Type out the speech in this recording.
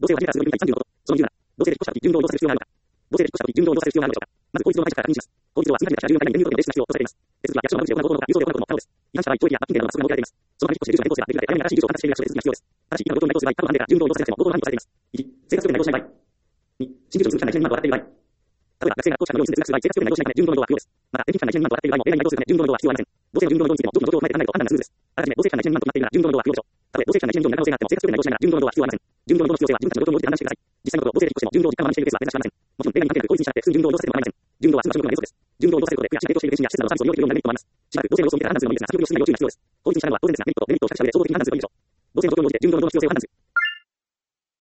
同性を初めから数分の1、30度。その理由なら、同性で引っ越した時、順路を移動させる必要があるのか。同性で引っ越した時、順路を移動させる必要があるのでしょうか。まず、法律上の解釈から確認します。法律上は数ヶ月から10年以内に入国で提出が必要とされています。手続きは役所の窓口で行うことのほか、郵送で行うことも可能です。違反者は一等益や罰金刑などの罰則が設けられています。そのため引っ越しで住所変更するができるので、早めに新しい住所を獲得している役所で手続きが必要です。ただし、今の状況に該当する場合、過去の判例から順路を移動させなくても合法の範囲とされています。1、生活上で内容しない場合。2、新住所に通知が内地に2万と渡っている場合。例えば、学生が学校資格の寮に住んで通学する場合、生活上で内容しないため順路の移動は不要です。また、転勤期間内地に2万と渡っている場合も、例外に該当するため順路の移動は必要ありません。同性の順路の移動についても、上記の状況を踏まえて判断を考えるとスムーズです。あらかじめ同性期間内地に2万となっているなら順路の移動は不要でしょう。たとえ同性期間内地に2万となる可能性があっても、生活上で内容しないなら順路の移動は必要ありません。順路の移動の必要性は自分たちの状況に応じて判断してください。実際のところ、同性で引っ越しても順路を実家のままにしているケースは珍しくありません。もちろん、例外に関係なく法律に従ってすぐ順路を移動させても構いません。順路は住む所の原則です。順路を移動させることで、区や市が提供している電信や施設などのサービスを利用できるようになるメリットもあります。しばらく同性の様子を見てから判断するのもいいですが、先ほどご質問に要注意が必要です。法律に従うのは当然ですが、メリットとデメリットを比較した上で総合的に判断するのがいいでしょう。同性の状況に応じて順路の移動の必要性を判断する。